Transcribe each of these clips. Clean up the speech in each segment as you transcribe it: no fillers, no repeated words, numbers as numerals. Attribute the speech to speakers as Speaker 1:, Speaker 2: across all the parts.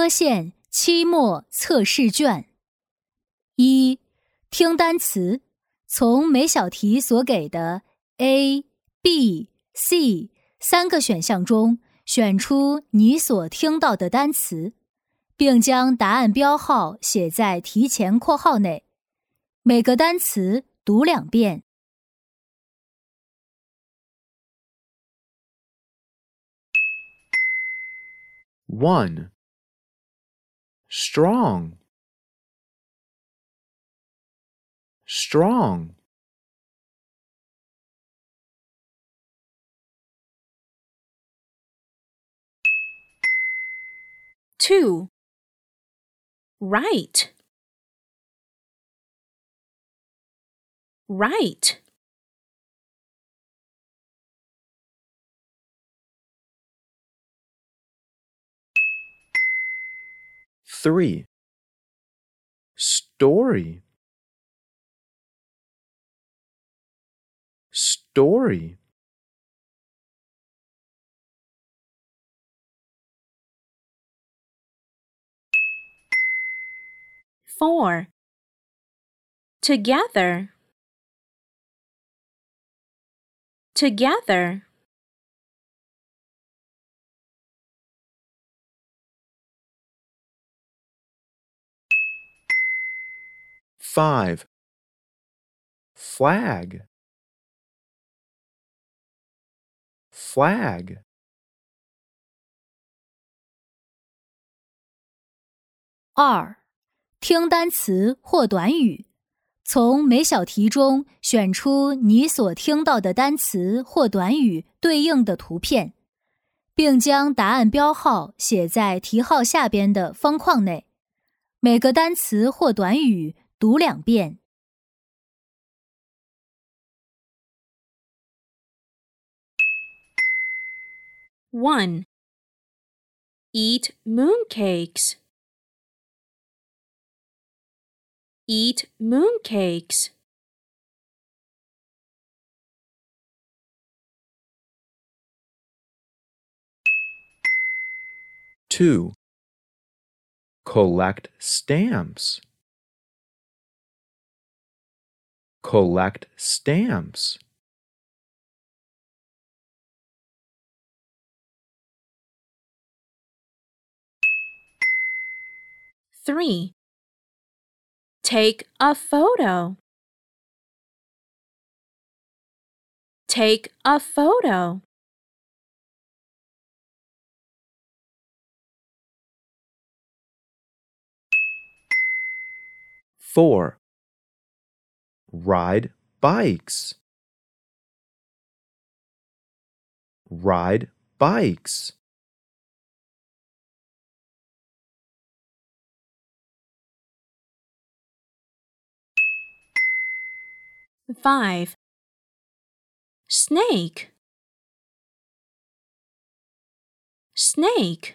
Speaker 1: 现期末测试卷。1. 听单词，从每小题所给的 A、B、C 3个选项中选出你所听到的单词，并将答案标号写在题前括号内。每个单词读2遍。
Speaker 2: 1. Strong. Strong.
Speaker 3: 2. Right. Right.
Speaker 2: 3. Story. Story.
Speaker 3: 4. Together. Together.
Speaker 2: 5. Flag. Flag.
Speaker 1: 2. 听单词或短语，从每小题中选出你所听到的单词或短语对应的图片，并将答案标号写在题号下边的方框内。每个单词或短语读2遍。
Speaker 3: 1. Eat mooncakes. Eat mooncakes.
Speaker 2: 2. Collect stamps. Collect stamps.
Speaker 3: 3. Take a photo. Take a photo.
Speaker 2: 4. Ride bikes. Ride bikes.
Speaker 3: 5. Snake. Snake.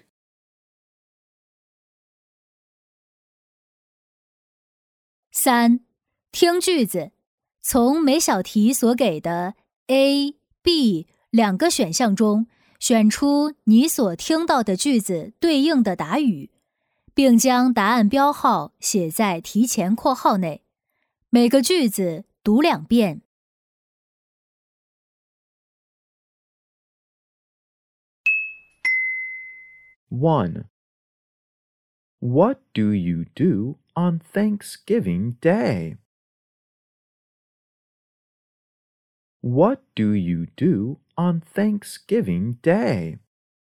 Speaker 1: 3. 听句子，从每小题所给的 A、B 2个选项中选出你所听到的句子对应的答语，并将答案标号写在题前括号内。每个句子读2遍。
Speaker 2: 1. What do you do on Thanksgiving Day? What do you do on Thanksgiving Day?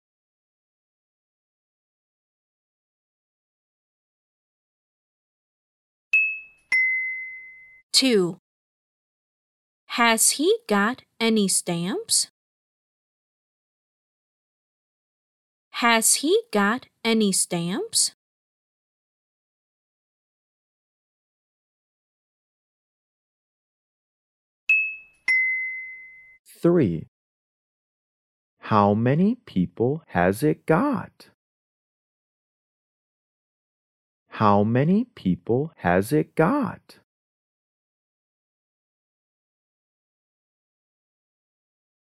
Speaker 3: 2. Has he got any stamps? Has he got any stamps?
Speaker 2: 3. How many people has it got? How many people has it got?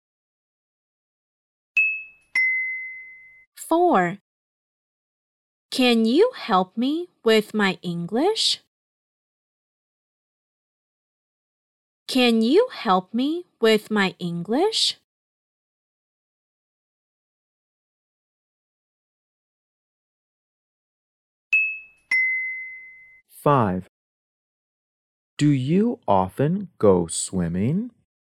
Speaker 3: 4. Can you help me with my English? Can you help me with my English?
Speaker 2: Five. Do you often go swimming?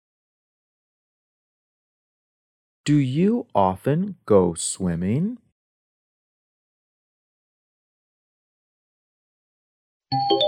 Speaker 2: Do you often go swimming?